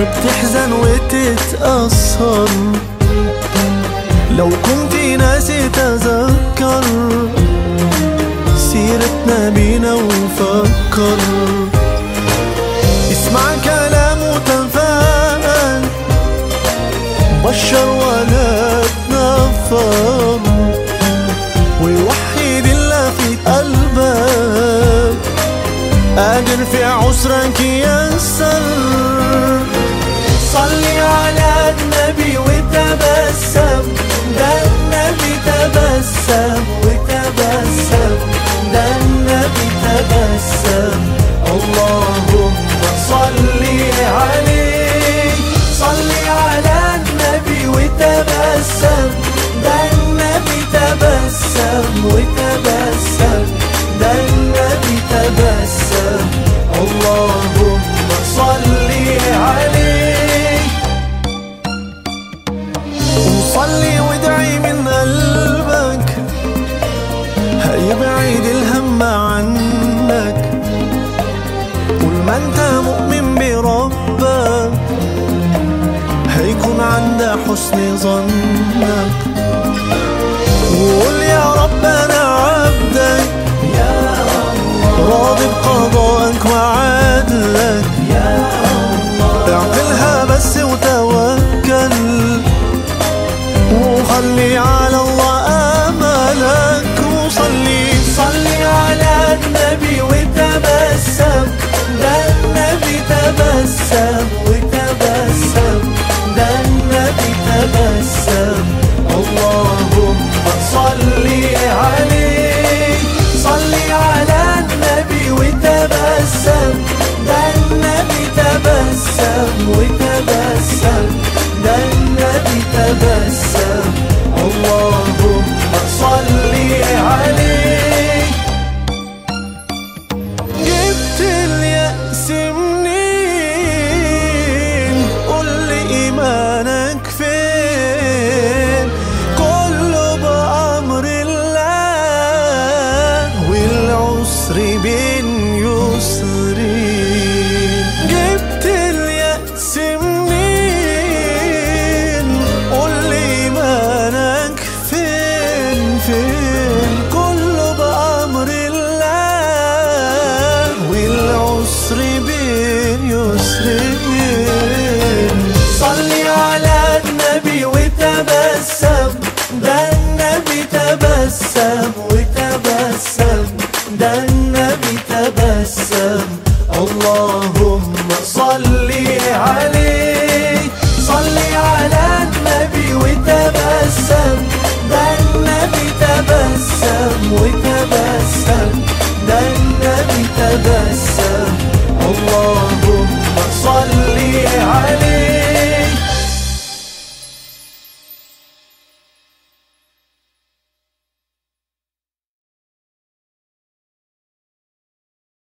وبتحزن وتتأثر، لو كنت ناسي تذكر سيرتنا بينا وفكر. اسمع كلام وتفاءل، بشر ولا تنفر، ووحد الله في قلبك قادر في عسرك يسر. صلي على النبي وتبسم، ده النبي تبسم وتبسم، ده النبي تبسم. اللهم صلي عليه، صلي على النبي وتبسم، ده النبي تبسم وتبسم، ده النبي تبسم. اللهم صلي عليه. وصلي وادعي من قلبك هيبعد الهم عنك، كل ما انت مؤمن بربك هيكون عند حسن ظنك. وقول يا رب انا عبدك، راضي بقضائك وعدلك، اعقلها بس وتوكل، وخلي على الله املك. وصلي صلي على النبي وتبسم، ده النبي تبسم وتبسم، ده النبي تبسم. اللهم صلي عليه، صلي على النبي وتبسم، ده النبي تبسم وتبسم، ده النبي تبسم. اللهم صلي عليه. جبت اليأس منين؟ قول لي إيمانك فين؟ كله بأمر الله والعسر بين يسرين. جبت اليأس منين؟ قول لي إيمانك فين فين؟ كله بأمر الله والعسر بين يسرين. صلي على النبي وتبسم، ده النبي تبسم وتبسم، ده النبي تبسم. اللهم صلي عليه، صلي على النبي وتبسم، ده النبي تبسم وتبسم، ده النبي تبسم. اللهم صلي